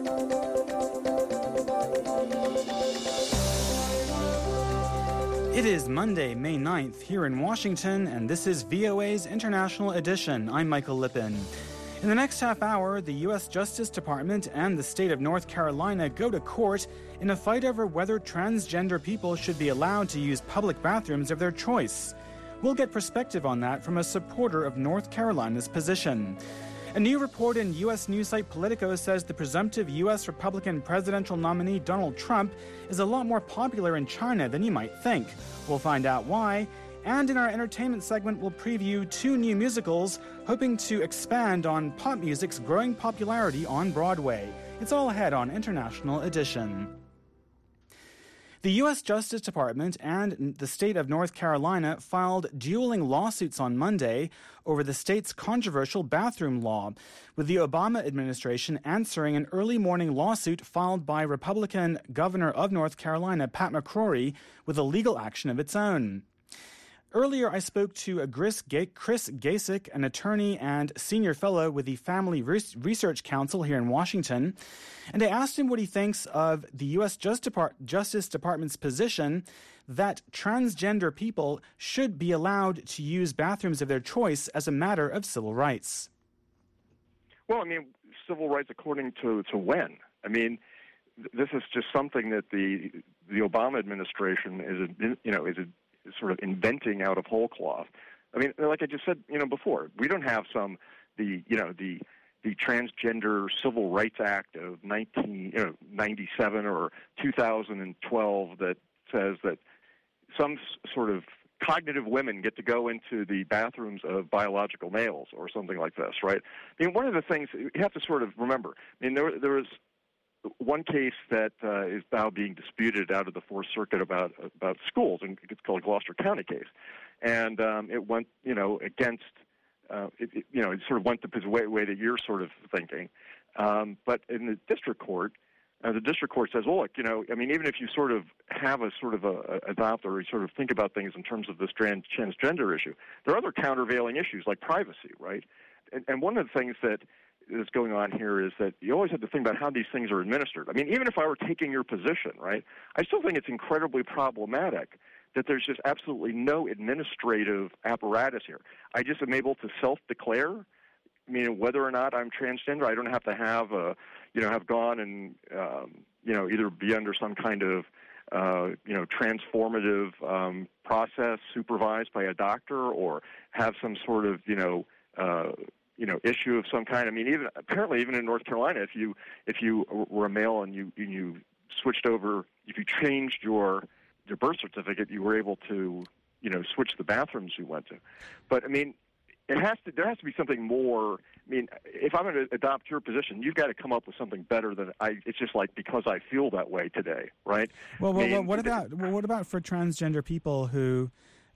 It is Monday, May 9th, here in Washington, and this is VOA's International Edition. I'm Michael Lippin. In the next half hour, the U.S. Justice Department and the state of North Carolina go to court in a fight over whether transgender people should be allowed to use public bathrooms of their choice. We'll get perspective on that from a supporter of North Carolina's position. A new report in U.S. news site Politico says the presumptive U.S. Republican presidential nominee Donald Trump is a lot more popular in China than you might think. We'll find out why. And in our entertainment segment, we'll preview 2 new musicals, hoping to expand on pop music's growing popularity on Broadway. It's all ahead on International Edition. The U.S. Justice Department and the state of North Carolina filed dueling lawsuits on Monday over the state's controversial bathroom law, with the Obama administration answering an early morning lawsuit filed by Republican Governor of North Carolina, Pat McCrory, with a legal action of its own. Earlier, I spoke to Chris Gasik, an attorney and senior fellow with the Family Research Council here in Washington, and I asked him what he thinks of the U.S. Justice Department's position that transgender people should be allowed to use bathrooms of their choice as a matter of civil rights. Well, I mean, civil rights according to when? I mean, this is just something that the Obama administration is sort of inventing out of whole cloth. I mean, like I just said, before, we don't have the Transgender Civil Rights Act of 1997 or 2012 that says that some sort of cognitive women get to go into the bathrooms of biological males or something like this, right? I mean, one of the things you have to sort of remember, I mean, there was one case that is now being disputed out of the Fourth Circuit about schools, and it's called the Gloucester County case, and it went, against, it sort of went the way that you're sort of thinking, but in the district court says, well, look, I mean, even if you sort of have a sort of adopt or you sort of think about things in terms of this transgender issue, there are other countervailing issues like privacy, right? And one of the things that is going on here is that you always have to think about how these things are administered. I mean, even if I were taking your position, right, I still think it's incredibly problematic that there's just absolutely no administrative apparatus here. I just am able to self-declare, meaning whether or not I'm transgender. I don't have to have have gone and, either be under some kind of, transformative process supervised by a doctor or have some sort of, issue of some kind. I mean, even in North Carolina, if you were a male and you switched over, if you changed your birth certificate, you were able to, switch the bathrooms you went to. But I mean, there has to be something more. I mean, if I'm going to adopt your position, you've got to come up with something better than it's just like because I feel that way today, right? Well, what about for transgender people who,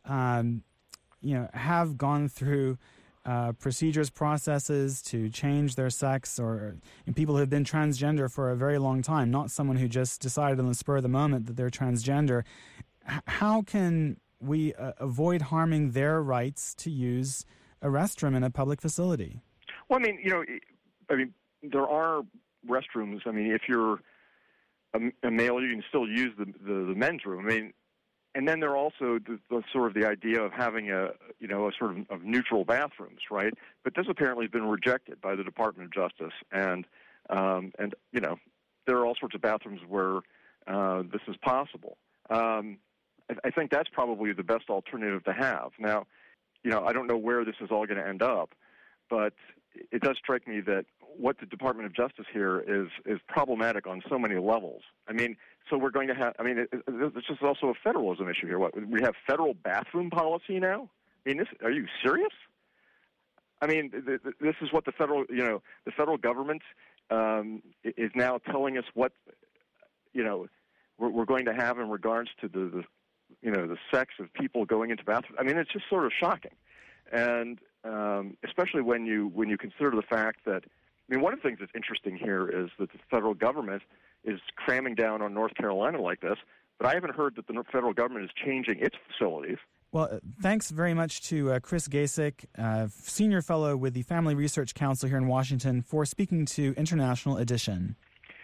have gone through procedures, processes to change their sex, or people who have been transgender for a very long time, not someone who just decided on the spur of the moment that they're transgender. How can we avoid harming their rights to use a restroom in a public facility? Well, I mean, there are restrooms. I mean, if you're a male, you can still use the men's room. I mean, and then there are also the sort of the idea of having a sort of neutral bathrooms, right? But this apparently has been rejected by the Department of Justice, and there are all sorts of bathrooms where this is possible. I think that's probably the best alternative to have. Now, I don't know where this is all going to end up, but it does strike me that what the Department of Justice here is problematic on so many levels. I mean, so we're going to have, this is also a federalism issue here. What, we have federal bathroom policy now? I mean, are you serious? I mean, this is what the federal government is now telling us what, we're going to have in regards to the sex of people going into bathrooms. I mean, it's just sort of shocking. And especially when you consider the fact that, one of the things that's interesting here is that the federal government is cramming down on North Carolina like this, but I haven't heard that the federal government is changing its facilities. Well, thanks very much to Chris Gasik, Senior Fellow with the Family Research Council here in Washington, for speaking to International Edition.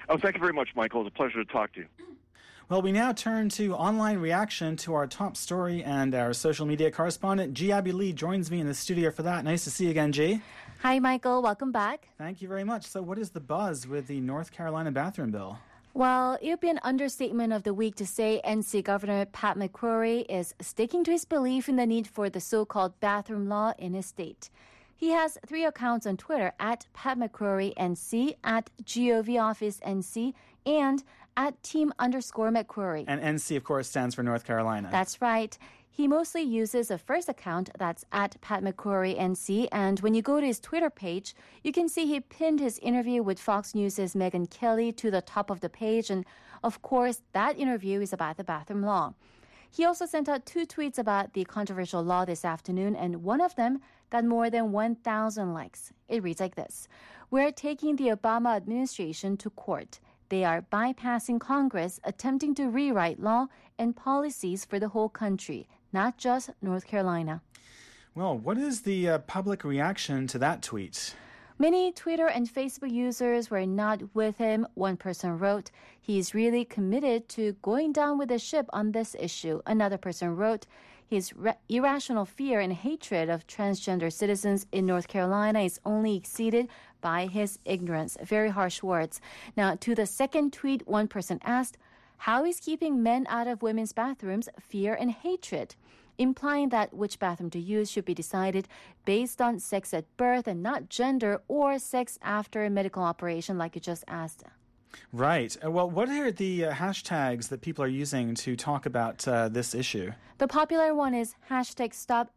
Oh, thank you very much, Michael. It's a pleasure to talk to you. Well, we now turn to online reaction to our top story, and our social media correspondent, G. Abby Lee, joins me in the studio for that. Nice to see you again, G. Hi, Michael. Welcome back. Thank you very much. So what is the buzz with the North Carolina bathroom bill? Well, it would be an understatement of the week to say NC Governor Pat McCrory is sticking to his belief in the need for the so-called bathroom law in his state. He has 3 accounts on Twitter, at Pat McCrory NC, at GOV Office NC, and at Team_McCrory. And NC, of course, stands for North Carolina. That's right. He mostly uses a first account, that's at Pat McCrory NC, and when you go to his Twitter page, you can see he pinned his interview with Fox News' Megyn Kelly to the top of the page, and of course, that interview is about the bathroom law. He also sent out 2 tweets about the controversial law this afternoon, and one of them got more than 1,000 likes. It reads like this: "We're taking the Obama administration to court. They are bypassing Congress, attempting to rewrite law and policies for the whole country, not just North Carolina." Well, what is the public reaction to that tweet? Many Twitter and Facebook users were not with him. One person wrote, "He's really committed to going down with the ship on this issue." Another person wrote, "His irrational fear and hatred of transgender citizens in North Carolina is only exceeded by his ignorance." Very harsh words. Now, to the second tweet, one person asked, "How is keeping men out of women's bathrooms fear and hatred?" implying that which bathroom to use should be decided based on sex at birth and not gender or sex after a medical operation, like you just asked. Right. Well, what are the hashtags that people are using to talk about this issue? The popular one is hashtag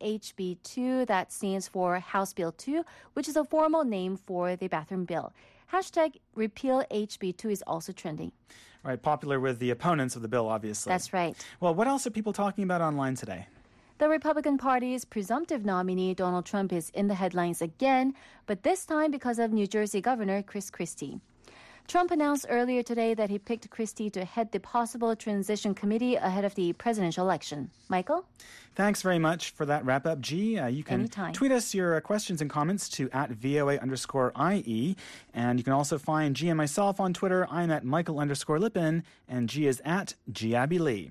StopHB2. That stands for House Bill 2, which is a formal name for the bathroom bill. Hashtag Repeal HB2 is also trending. Right, popular with the opponents of the bill, obviously. That's right. Well, what else are people talking about online today? The Republican Party's presumptive nominee, Donald Trump, is in the headlines again, but this time because of New Jersey Governor Chris Christie. Trump announced earlier today that he picked Christie to head the possible transition committee ahead of the presidential election. Michael? Thanks very much for that wrap-up, G. You can Anytime. tweet us your questions and comments to @VOA_IE, and you can also find G and myself on Twitter. I'm at Michael_Lippin, and G is at G. Abby Lee.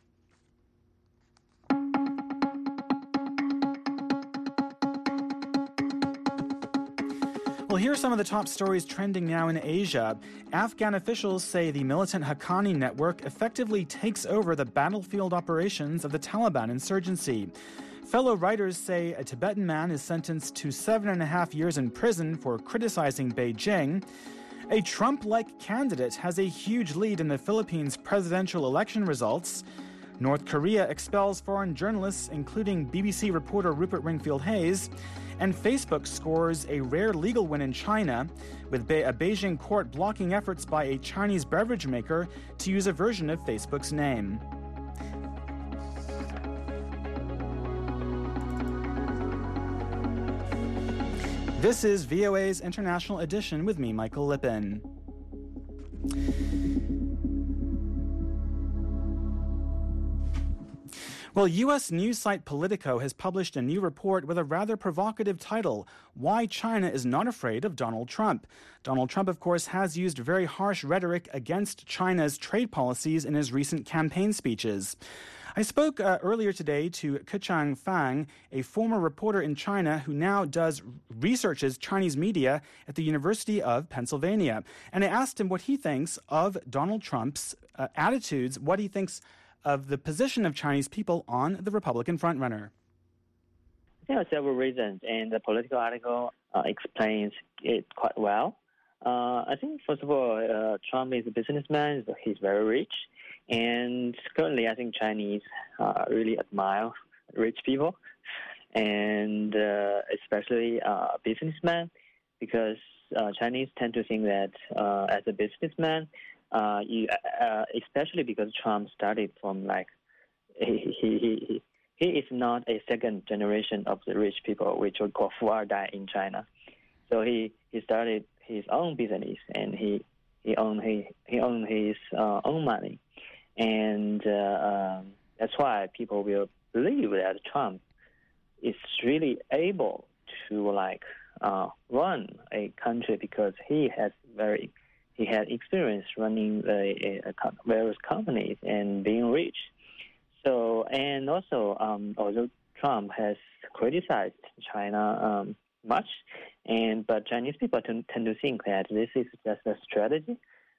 Well, here are some of the top stories trending now in Asia. Afghan officials say the militant Haqqani network effectively takes over the battlefield operations of the Taliban insurgency. Fellow writers say a Tibetan man is sentenced to 7.5 years in prison for criticizing Beijing. A Trump-like candidate has a huge lead in the Philippines' presidential election results. North Korea expels foreign journalists, including BBC reporter Rupert Wingfield-Hayes. And Facebook scores a rare legal win in China, with a Beijing court blocking efforts by a Chinese beverage maker to use a version of Facebook's name. This is VOA's International Edition with me, Michael Lippin. Well, U.S. news site Politico has published a new report with a rather provocative title, Why China is Not Afraid of Donald Trump. Donald Trump, of course, has used very harsh rhetoric against China's trade policies in his recent campaign speeches. I spoke earlier today to Keqiang Fang, a former reporter in China who now researches Chinese media at the University of Pennsylvania. And I asked him what he thinks of Donald Trump's attitudes, what he thinks of the position of Chinese people on the Republican frontrunner. There are several reasons, and the political article explains it quite well. I think, first of all, Trump is a businessman. He's very rich. And currently, I think Chinese really admire rich people, and especially businessmen, because Chinese tend to think that as a businessman, especially because Trump started from he is not a second generation of the rich people, which we call Fuerdai in China. So he started his own business, and he owned his own money, and that's why people will believe that Trump is really able to run a country, because he has very he had experience running various companies and being rich. So, and also, although Trump has criticized China much, but Chinese people tend to think that this is just a strategy,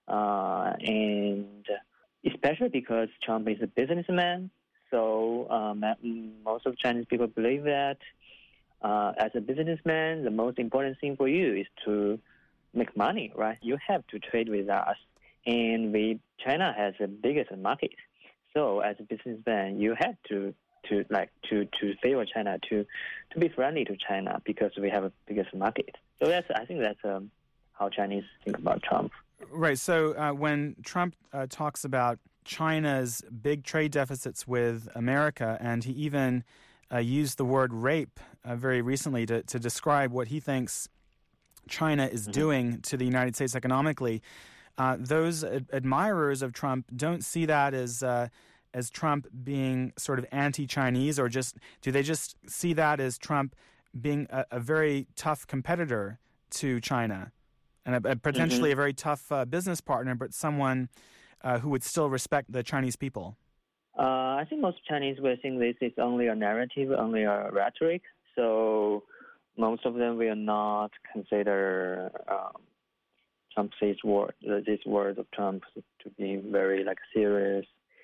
and especially because Trump is a businessman. So most of Chinese people believe that as a businessman, the most important thing for you is to make money, right? You have to trade with us, and China has the biggest market. So as a businessman, you have to favor China, to be friendly to China because we have a biggest market. So I think that's how Chinese think about Trump. Right. So when Trump talks about China's big trade deficits with America, and he even used the word rape very recently to describe what he thinks China is doing to the United States economically, those admirers of Trump don't see that as Trump being sort of anti-Chinese, or do they just see that as Trump being a very tough competitor to China and potentially a very tough business partner, but someone who would still respect the Chinese people? I think most Chinese will think this is only a narrative, only a rhetoric. So most of them will not consider these words of Trump to be very serious.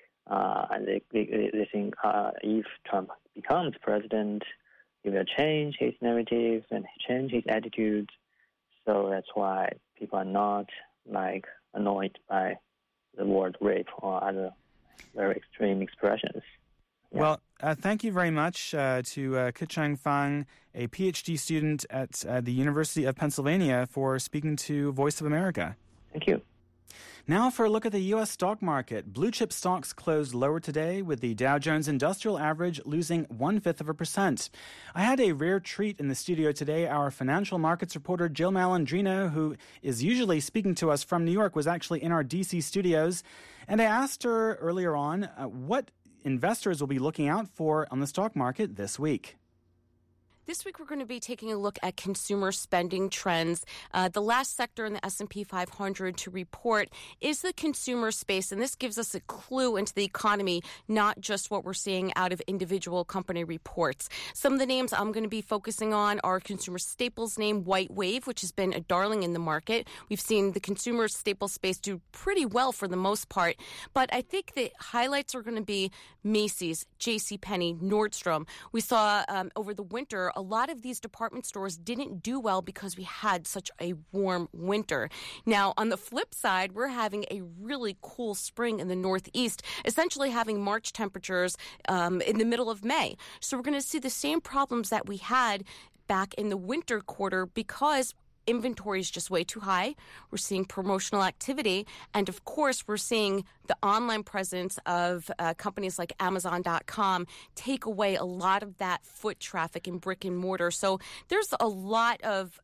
And they think if Trump becomes president, he will change his narrative and change his attitudes. So that's why people are not annoyed by the word rape or other very extreme expressions. Yeah. Well, thank you very much to Ke-Cheng Fang, a PhD student at the University of Pennsylvania, for speaking to Voice of America. Thank you. Now for a look at the U.S. stock market. Blue chip stocks closed lower today, with the Dow Jones Industrial Average losing 0.1%. I had a rare treat in the studio today. Our financial markets reporter Jill Malandrino, who is usually speaking to us from New York, was actually in our D.C. studios. And I asked her earlier on what investors will be looking out for on the stock market this week. This week, we're going to be taking a look at consumer spending trends. The last sector in the S&P 500 to report is the consumer space, and this gives us a clue into the economy, not just what we're seeing out of individual company reports. Some of the names I'm going to be focusing on are consumer staples name WhiteWave, which has been a darling in the market. We've seen the consumer staples space do pretty well for the most part, but I think the highlights are going to be Macy's, JCPenney, Nordstrom. We saw over the winter, a lot of these department stores didn't do well because we had such a warm winter. Now, on the flip side, we're having a really cool spring in the Northeast, essentially having March temperatures in the middle of May. So we're going to see the same problems that we had back in the winter quarter because inventory is just way too high. We're seeing promotional activity. And of course, we're seeing the online presence of companies like Amazon.com take away a lot of that foot traffic in brick and mortar. So there's a lot of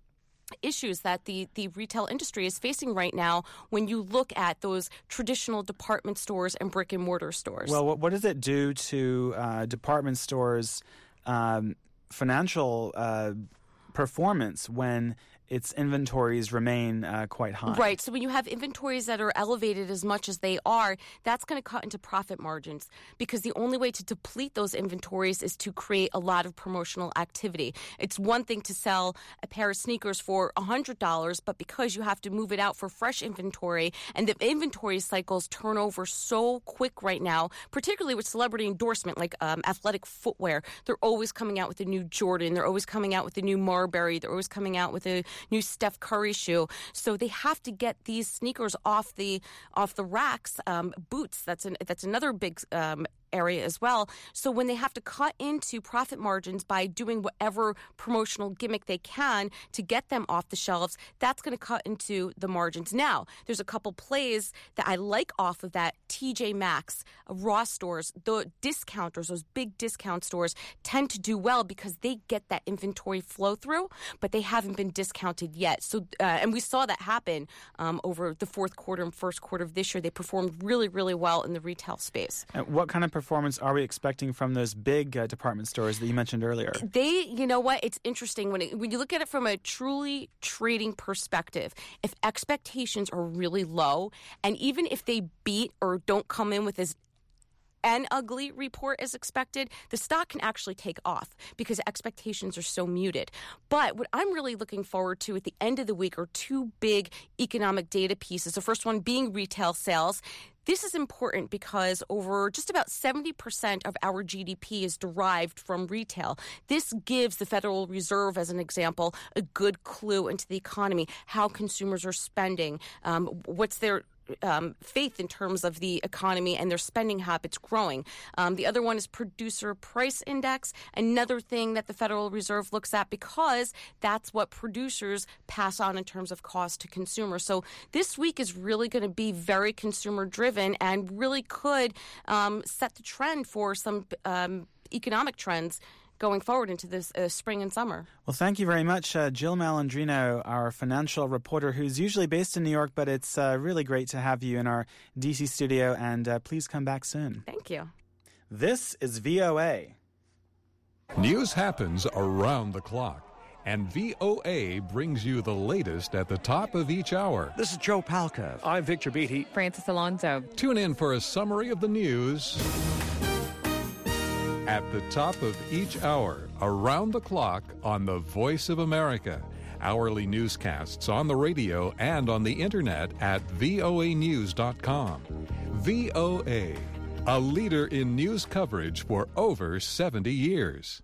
issues that the retail industry is facing right now when you look at those traditional department stores and brick and mortar stores. Well, what does it do to department stores' financial performance when its inventories remain quite high? Right. So when you have inventories that are elevated as much as they are, that's going to cut into profit margins because the only way to deplete those inventories is to create a lot of promotional activity. It's one thing to sell a pair of sneakers for $100, but because you have to move it out for fresh inventory and the inventory cycles turn over so quick right now, particularly with celebrity endorsement like athletic footwear, they're always coming out with a new Jordan. They're always coming out with a new Marbury. They're always coming out with a new Steph Curry shoe. So they have to get these sneakers off the racks. Boots, that's another big area as well. So when they have to cut into profit margins by doing whatever promotional gimmick they can to get them off the shelves, that's going to cut into the margins. Now, there's a couple plays that I like off of that. TJ Maxx, Ross stores, the discounters, those big discount stores tend to do well because they get that inventory flow through, but they haven't been discounted yet. So, and we saw that happen over the fourth quarter and first quarter of this year. They performed really, really well in the retail space. What kind of performance are we expecting from those big department stores that you mentioned earlier? You know what? It's interesting when you look at it from a truly trading perspective. If expectations are really low, and even if they beat or don't come in with an ugly report as expected, the stock can actually take off because expectations are so muted. But what I'm really looking forward to at the end of the week are two big economic data pieces. The first one being retail sales. This is important because over just about 70% of our GDP is derived from retail. This gives the Federal Reserve, as an example, a good clue into the economy, how consumers are spending, what's their faith in terms of the economy and their spending habits growing. The other one is producer price index, another thing that the Federal Reserve looks at because that's what producers pass on in terms of cost to consumers. So this week is really going to be very consumer driven and really could set the trend for some economic trends going forward into this spring and summer. Well, thank you very much, Jill Malandrino, our financial reporter who's usually based in New York, but it's really great to have you in our DC studio, and please come back soon. Thank you. This is VOA. News happens around the clock, and VOA brings you the latest at the top of each hour. This is Joe Palca. I'm Victor Beatty. Francis Alonso. Tune in for a summary of the news at the top of each hour, around the clock on the Voice of America. Hourly newscasts on the radio and on the internet at voanews.com. VOA, a leader in news coverage for over 70 years.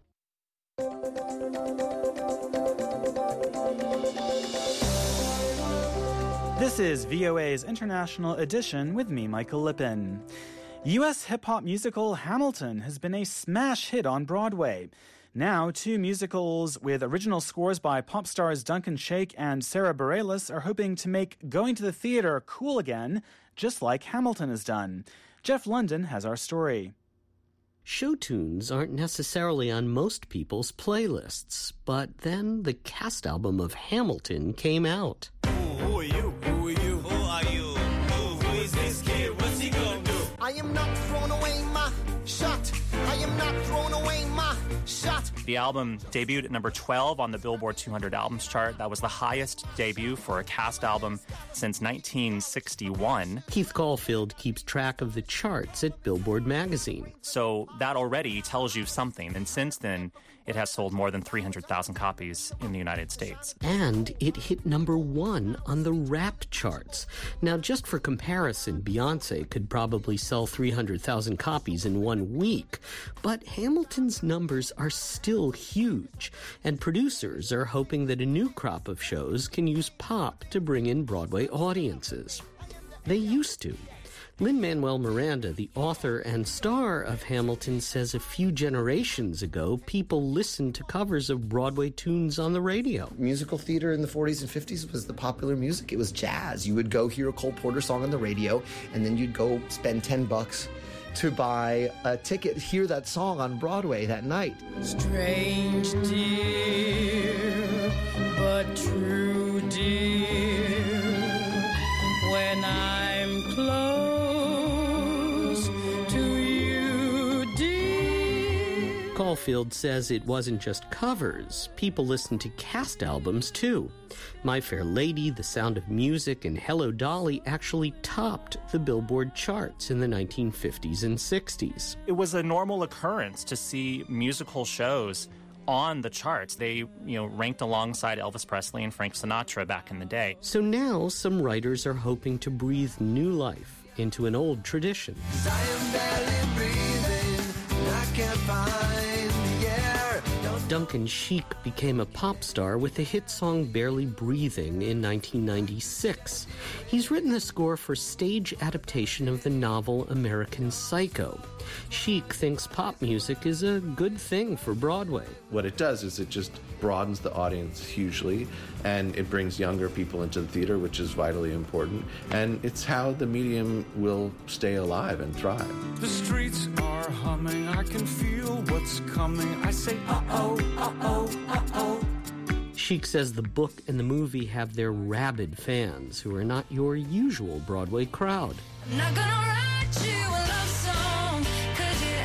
This is VOA's International Edition with me, Michael Lippin. U.S. hip-hop musical Hamilton has been a smash hit on Broadway. Now, two musicals with original scores by pop stars Duncan Sheik and Sarah Bareilles are hoping to make going to the theater cool again, just like Hamilton has done. Jeff London has our story. Show tunes aren't necessarily on most people's playlists, but then the cast album of Hamilton came out. Who are you? Who are you? Who are you? Who is this kid? What's he gonna do? I am not throwing away my shot. I am not throwing away my shot. The album debuted at number 12 on the Billboard 200 albums chart. That was the highest debut for a cast album since 1961. Keith Caulfield keeps track of the charts at Billboard magazine. So that already tells you something. And since then, it has sold more than 300,000 copies in the United States. And it hit number 1 on the rap charts. Now, just for comparison, Beyoncé could probably sell 300,000 copies in 1 week. But Hamilton's numbers are still huge, and producers are hoping that a new crop of shows can use pop to bring in Broadway audiences. They used to. Lin-Manuel Miranda, the author and star of Hamilton, says a few generations ago, people listened to covers of Broadway tunes on the radio. Musical theater in the 40s and 50s was the popular music. It was jazz. You would go hear a Cole Porter song on the radio, and then you'd go spend $10 to buy a ticket, hear that song on Broadway that night. Strange, dear, but true, dear, when I'm close to you, dear. Caulfield says it wasn't just covers. People listened to cast albums, too. My Fair Lady, The Sound of Music, and Hello, Dolly actually topped the Billboard charts in the 1950s and 60s. It was a normal occurrence to see musical shows on the charts. They, ranked alongside Elvis Presley and Frank Sinatra back in the day. So now some writers are hoping to breathe new life into an old tradition. I am barely breathing, and I can't find the air. Duncan Sheik became a pop star with the hit song Barely Breathing in 1996. He's written the score for stage adaptation of the novel American Psycho. Sheik thinks pop music is a good thing for Broadway. What it does is it just broadens the audience hugely, and it brings younger people into the theater, which is vitally important. And it's how the medium will stay alive and thrive. The streets are humming, I can feel what's coming. I say, uh-oh, uh-oh, uh-oh. Sheik says the book and the movie have their rabid fans who are not your usual Broadway crowd. I'm not gonna write you a love song, 'cause it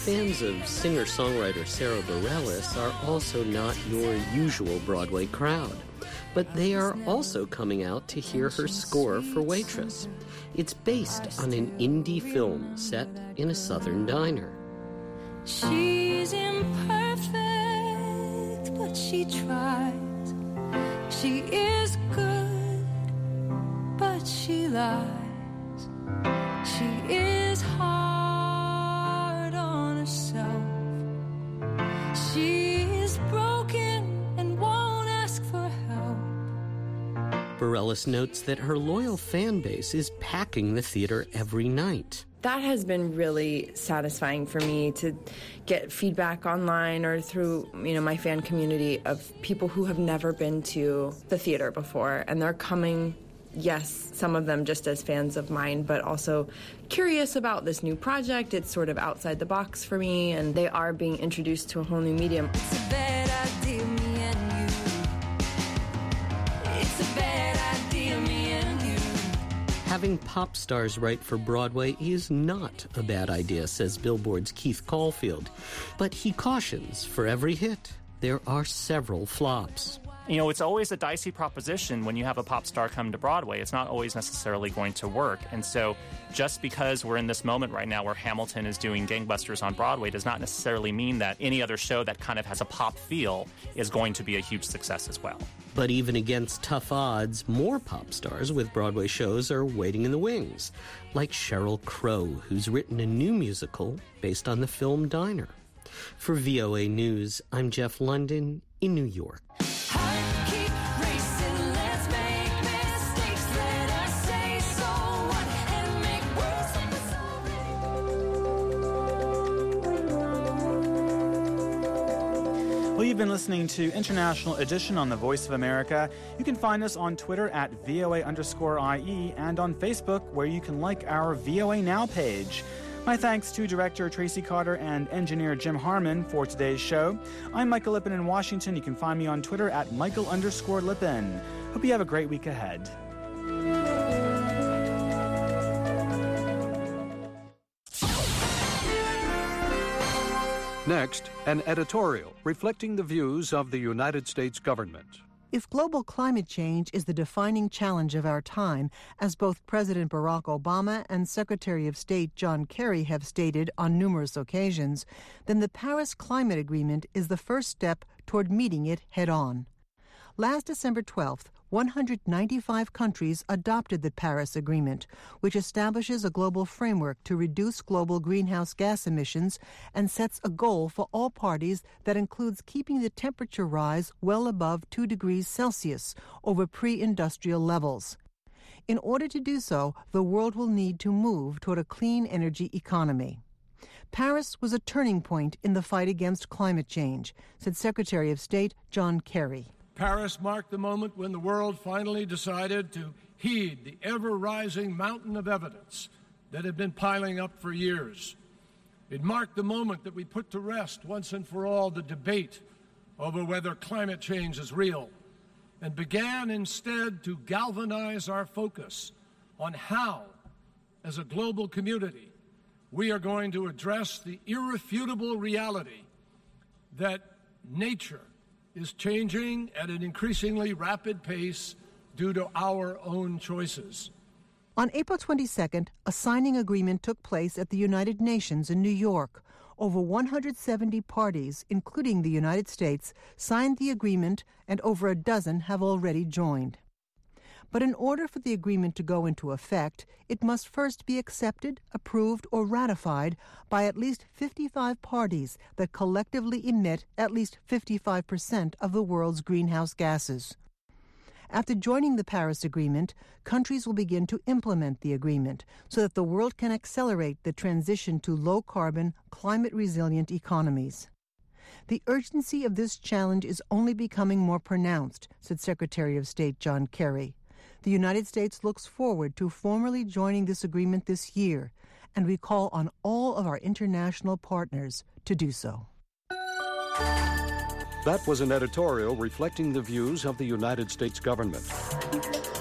Fans of singer-songwriter Sarah Bareilles are also not your usual Broadway crowd. But they are also coming out to hear her score for Waitress. It's based on an indie film set in a southern diner. She's imperfect, but she tries. She is good, but she lies. She is hard on herself. She is broken and won't ask for help. Bareilles notes that her loyal fan base is packing the theater every night. That has been really satisfying for me to get feedback online or through, my fan community of people who have never been to the theater before, and they're coming, yes, some of them just as fans of mine, but also curious about this new project. It's sort of outside the box for me, and they are being introduced to a whole new medium. It's a bad idea, me and you. It's a bad idea, me and you. Having pop stars write for Broadway is not a bad idea, says Billboard's Keith Caulfield. But he cautions, for every hit, there are several flops. It's always a dicey proposition when you have a pop star come to Broadway. It's not always necessarily going to work. And so just because we're in this moment right now where Hamilton is doing gangbusters on Broadway does not necessarily mean that any other show that kind of has a pop feel is going to be a huge success as well. But even against tough odds, more pop stars with Broadway shows are waiting in the wings, like Sheryl Crow, who's written a new musical based on the film Diner. For VOA News, I'm Jeff London in New York. Well, you've been listening to International Edition on the Voice of America. You can find us on Twitter at VOA_IE and on Facebook, where you can like our VOA Now page. My thanks to director Tracy Carter and engineer Jim Harmon for today's show. I'm Michael Lippin in Washington. You can find me on Twitter at Michael_Lippin. Hope you have a great week ahead. Next, an editorial reflecting the views of the United States government. If global climate change is the defining challenge of our time, as both President Barack Obama and Secretary of State John Kerry have stated on numerous occasions, then the Paris Climate Agreement is the first step toward meeting it head-on. Last December 12th, 195 countries adopted the Paris Agreement, which establishes a global framework to reduce global greenhouse gas emissions and sets a goal for all parties that includes keeping the temperature rise well above 2 degrees Celsius over pre-industrial levels. In order to do so, the world will need to move toward a clean energy economy. Paris was a turning point in the fight against climate change, said Secretary of State John Kerry. Paris marked the moment when the world finally decided to heed the ever-rising mountain of evidence that had been piling up for years. It marked the moment that we put to rest once and for all the debate over whether climate change is real, and began instead to galvanize our focus on how, as a global community, we are going to address the irrefutable reality that nature is changing at an increasingly rapid pace due to our own choices. On April 22nd, a signing agreement took place at the United Nations in New York. Over 170 parties, including the United States, signed the agreement, and over a dozen have already joined. But in order for the agreement to go into effect, it must first be accepted, approved, or ratified by at least 55 parties that collectively emit at least 55% of the world's greenhouse gases. After joining the Paris Agreement, countries will begin to implement the agreement so that the world can accelerate the transition to low-carbon, climate-resilient economies. The urgency of this challenge is only becoming more pronounced, said Secretary of State John Kerry. The United States looks forward to formally joining this agreement this year, and we call on all of our international partners to do so. That was an editorial reflecting the views of the United States government.